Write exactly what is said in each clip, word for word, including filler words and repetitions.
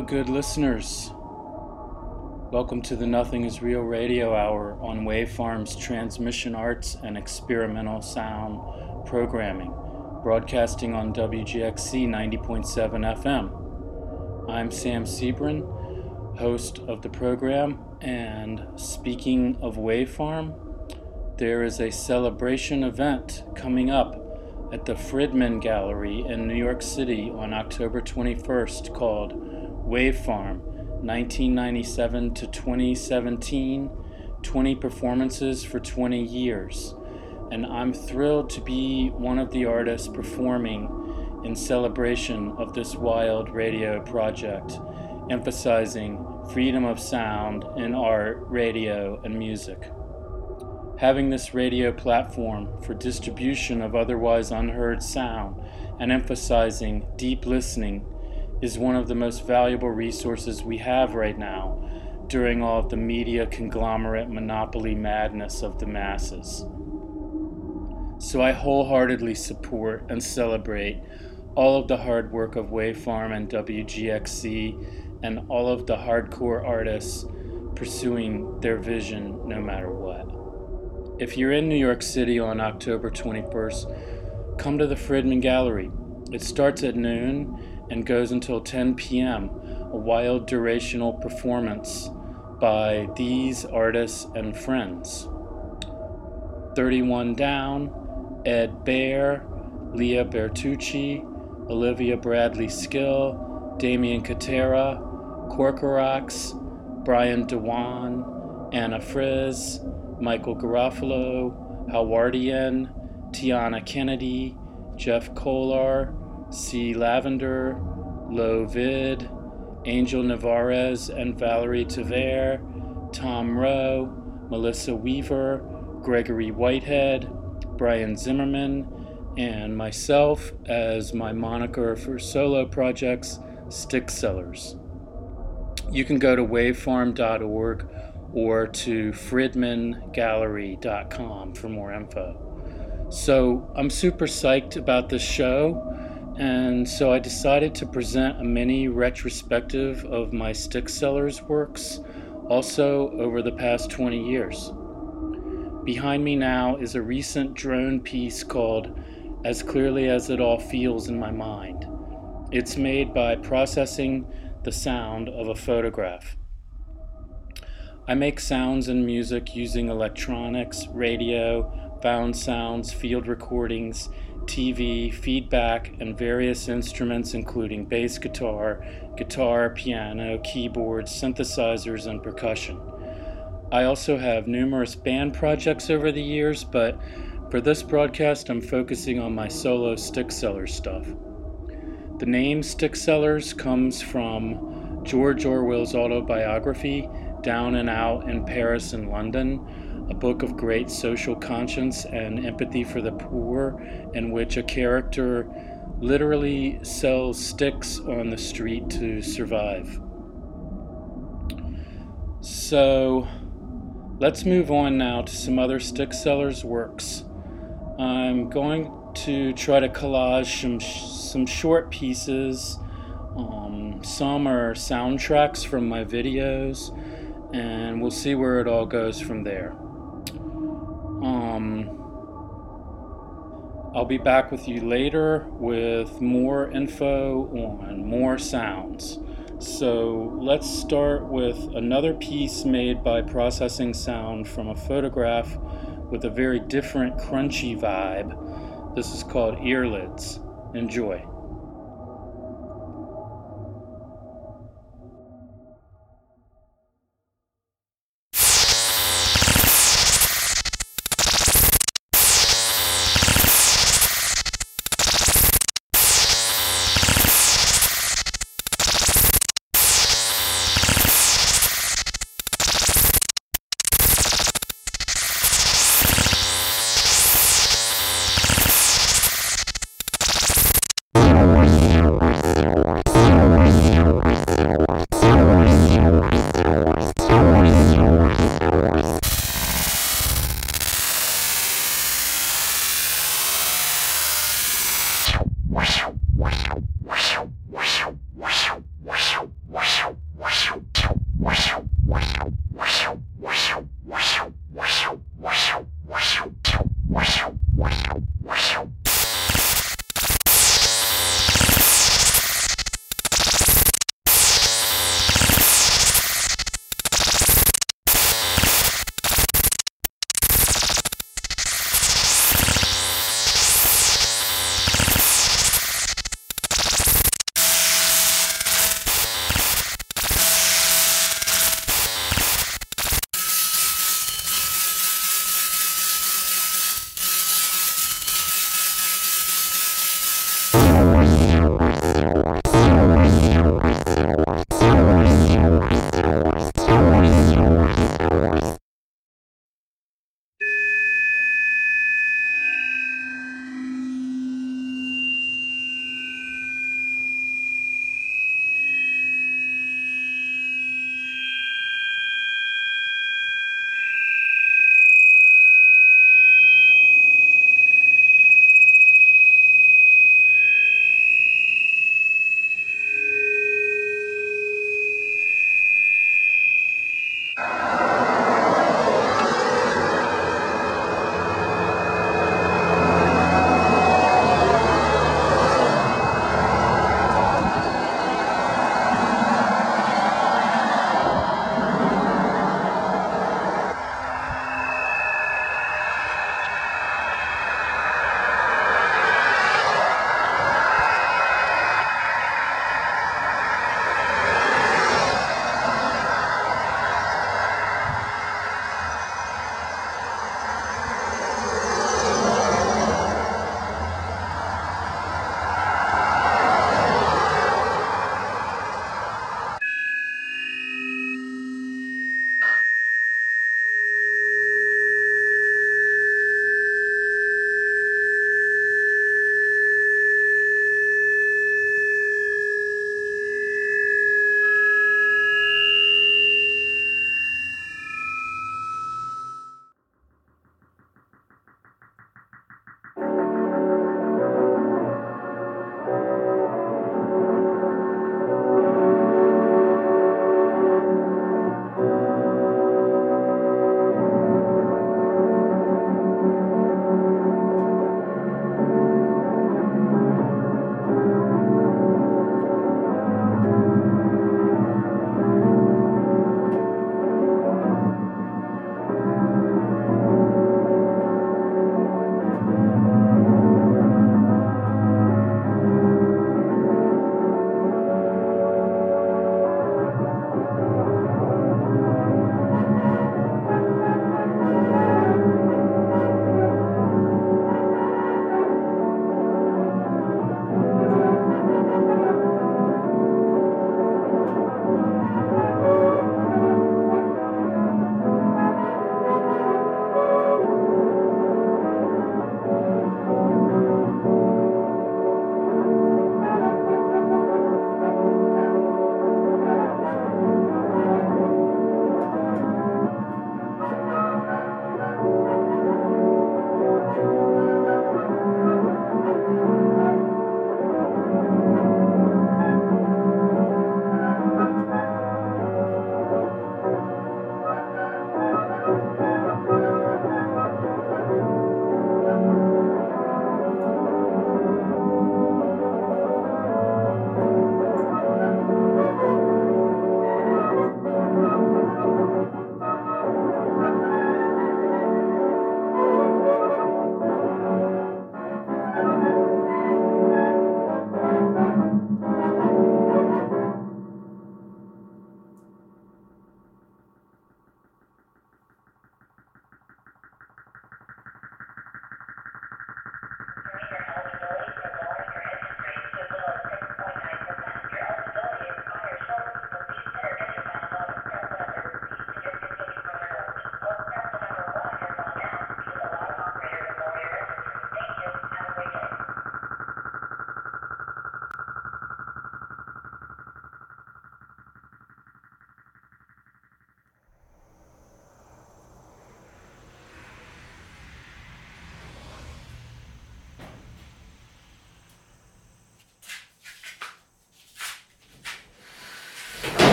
Hello, good listeners. Welcome to the Nothing is Real radio hour on Wavefarm's Transmission Arts and Experimental Sound Programming, broadcasting on W G X C ninety point seven F M. I'm Sam Sebrin, host of the program, and speaking of Wavefarm, there is a celebration event coming up at the Friedman Gallery in New York City on October twenty-first called Wavefarm nineteen ninety-seven to twenty seventeen, twenty performances for twenty years. And I'm thrilled to be one of the artists performing in celebration of this wild radio project, emphasizing freedom of sound in art, radio, and music. Having this radio platform for distribution of otherwise unheard sound and emphasizing deep listening is one of the most valuable resources we have right now during all of the media conglomerate monopoly madness of the masses. So I wholeheartedly support and celebrate all of the hard work of Wavefarm and W G X C and all of the hardcore artists pursuing their vision no matter what. If you're in New York City on October twenty-first, come to the Friedman Gallery. It starts at noon and goes until ten p.m., a wild durational performance by these artists and friends. thirty-one Down, Ed Baer, Leah Bertucci, Olivia Bradley Skill, Damien Katera, Corcorax, Brian Dewan, Anna Frizz, Michael Garofalo, Howardian, Tiana Kennedy, Jeff Kolar, C. Lavender, Lo Vid, Angel Navarez and Valerie Tavere, Tom Rowe, Melissa Weaver, Gregory Whitehead, Brian Zimmerman, and myself as my moniker for solo projects, Stick Sellers. You can go to wavefarm dot org or to friedman gallery dot com for more info. So I'm super psyched about this show, and so I decided to present a mini retrospective of my Stick Sellers works, also over the past twenty years. Behind me now is a recent drone piece called As Clearly as It All Feels in My Mind. It's made by processing the sound of a photograph. I make sounds and music using electronics, radio, found sounds, field recordings, T V, feedback, and various instruments including bass guitar, guitar, piano, keyboards, synthesizers, and percussion. I also have numerous band projects over the years, but for this broadcast I'm focusing on my solo Stick Sellers stuff. The name Stick Sellers comes from George Orwell's autobiography, Down and Out in Paris and London, a book of great social conscience and empathy for the poor, in which a character literally sells sticks on the street to survive. So let's move on now to some other Stick Sellers works. I'm going to try to collage some, some short pieces. Um, some are soundtracks from my videos, and we'll see where it all goes from there. Um, I'll be back with you later with more info on more sounds. So let's start with another piece made by processing sound from a photograph with a very different crunchy vibe. This is called Earlids. Enjoy. You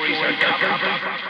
police are covered.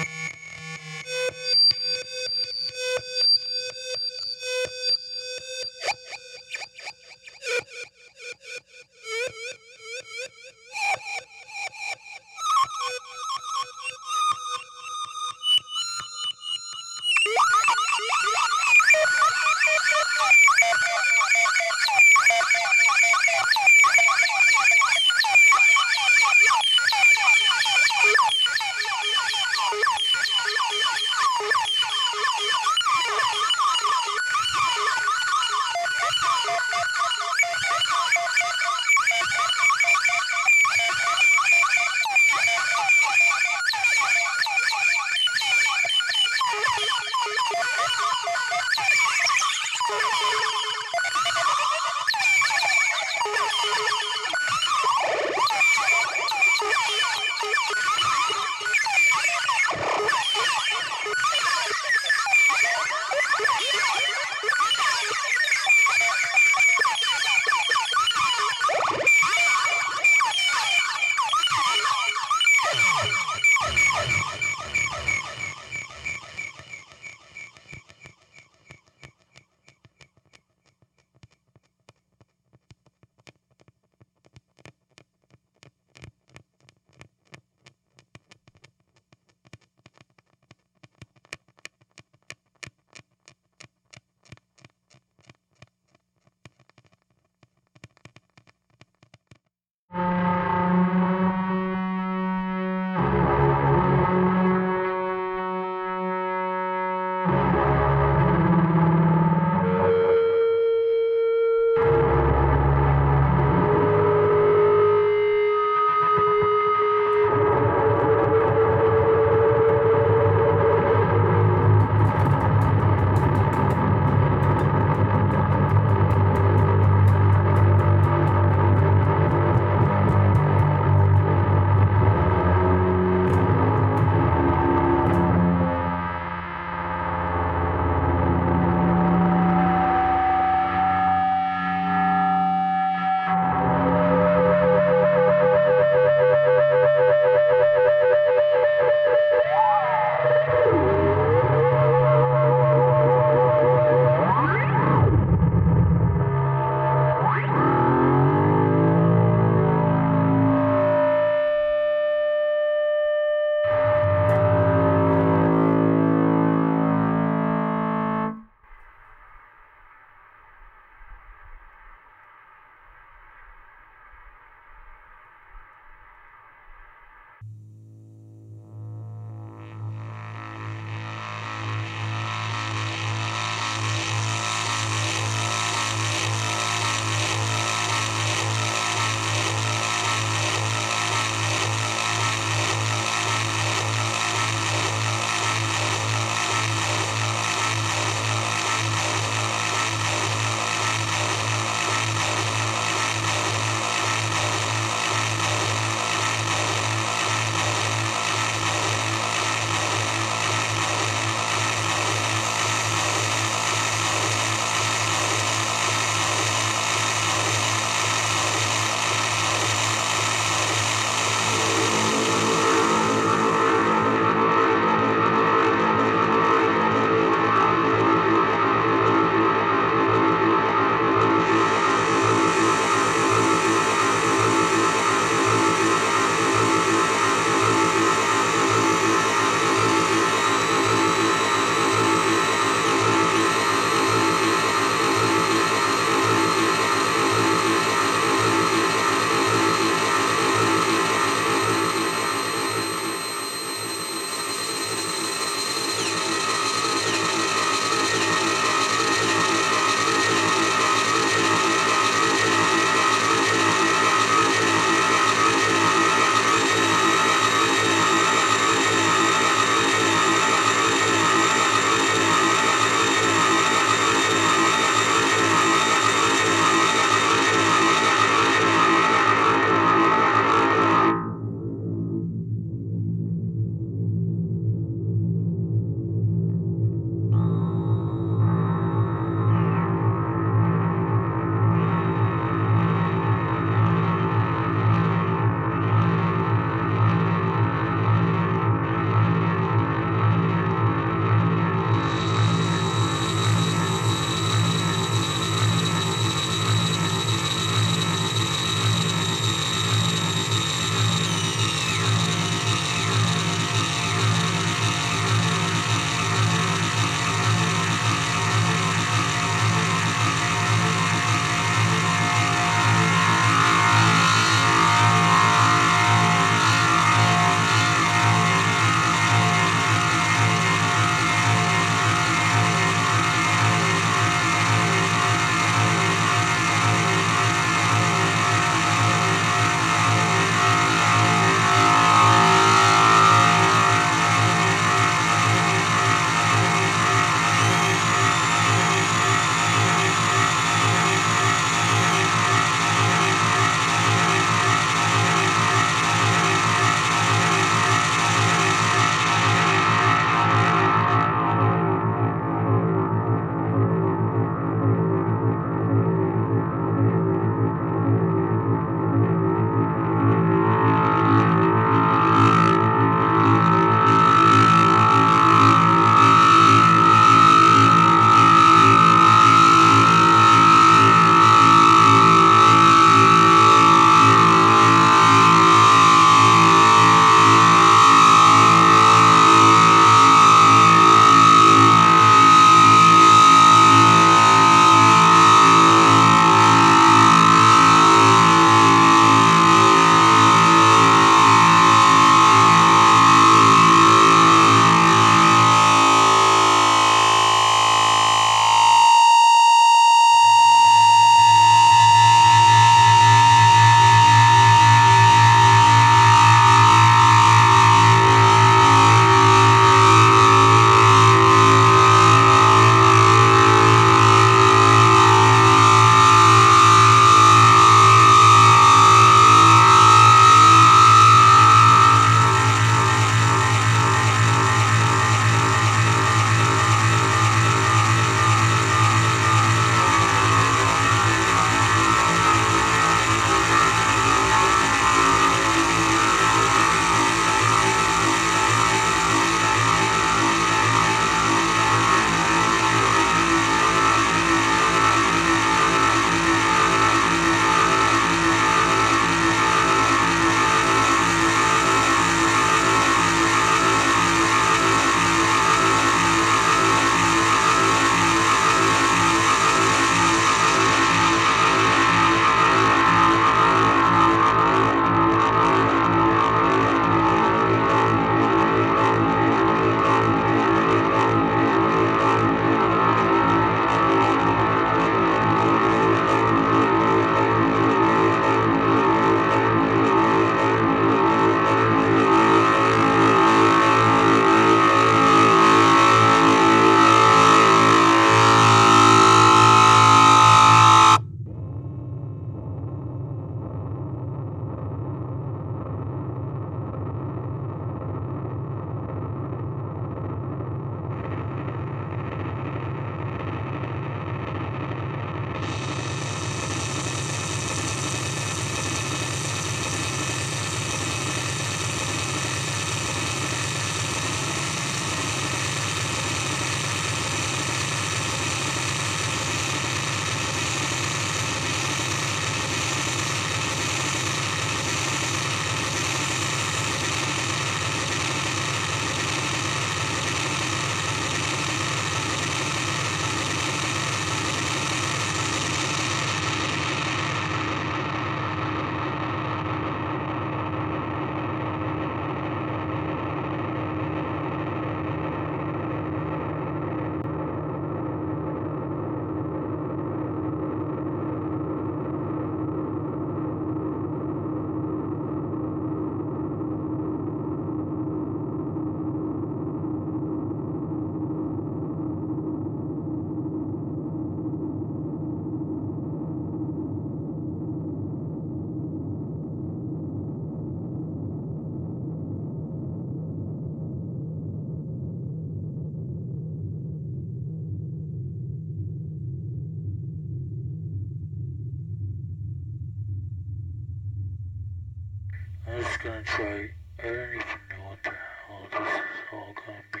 just gonna try. I don't even know what the hell this is all gonna be.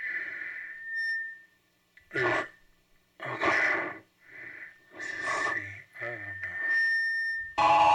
There's, okay. Let's just see. I don't know.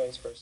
vice versa.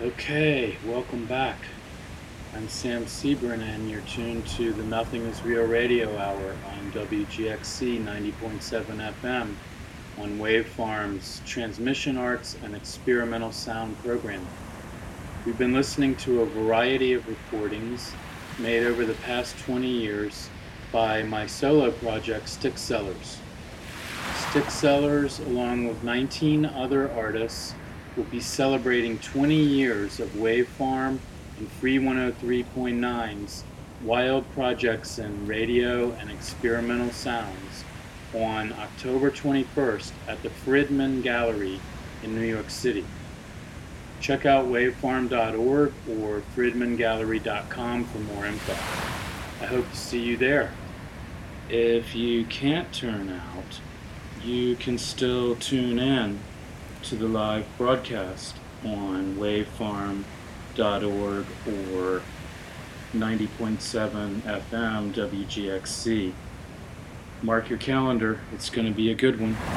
Okay, welcome back. I'm Sam Sebrin, and you're tuned to the Nothing is Real Radio Hour on W G X C ninety point seven F M on Wavefarm's Transmission Arts and Experimental Sound program. We've been listening to a variety of recordings made over the past twenty years by my solo project, Stick Sellers. Stick Sellers, along with nineteen other artists, will be celebrating twenty years of Wavefarm and Free one oh three point nine's wild projects in radio and experimental sounds on October twenty-first at the Fridman Gallery in New York City. Check out wavefarm dot org or fridman gallery dot com for more info. I hope to see you there. If you can't turn out, you can still tune in to the live broadcast on wavefarm dot org or ninety point seven F M W G X C. Mark your calendar, it's going to be a good one.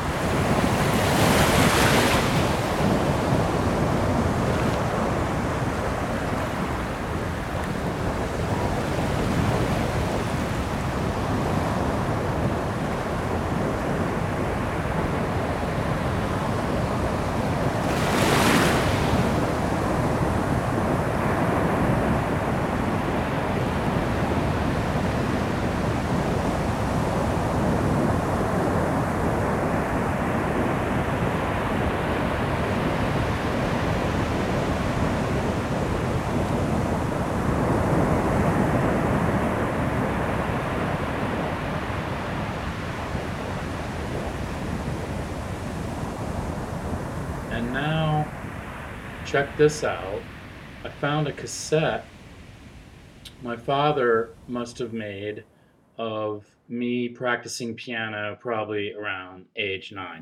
And now, check this out. I found a cassette my father must have made of me practicing piano probably around age nine.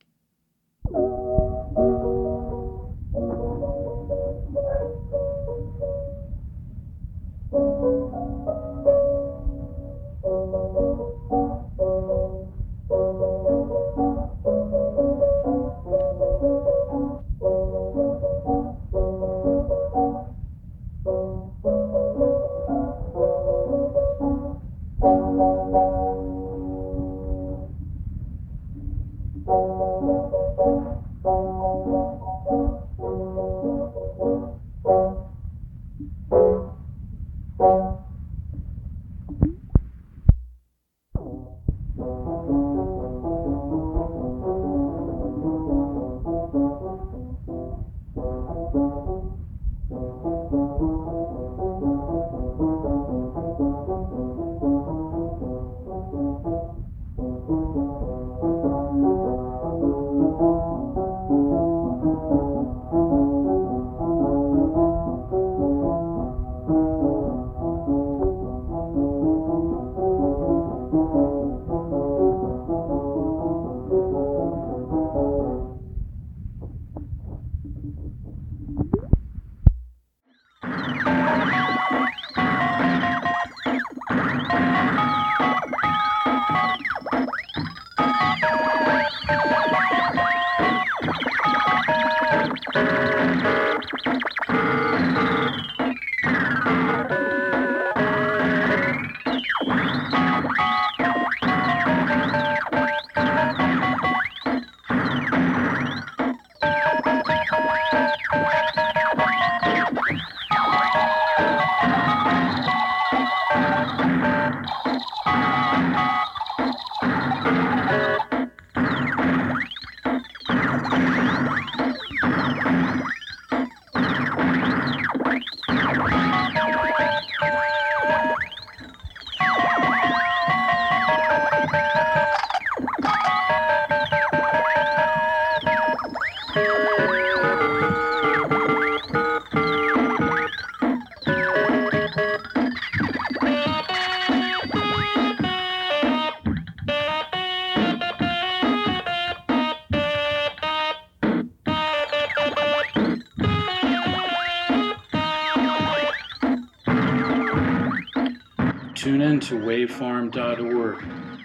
Tune in to wavefarm dot org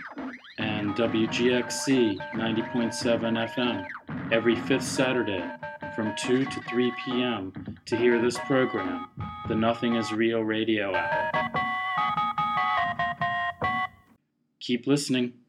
and W G X C ninety point seven F M every fifth Saturday from two to three p.m. to hear this program, the Nothing is Real Radio Hour. Keep listening.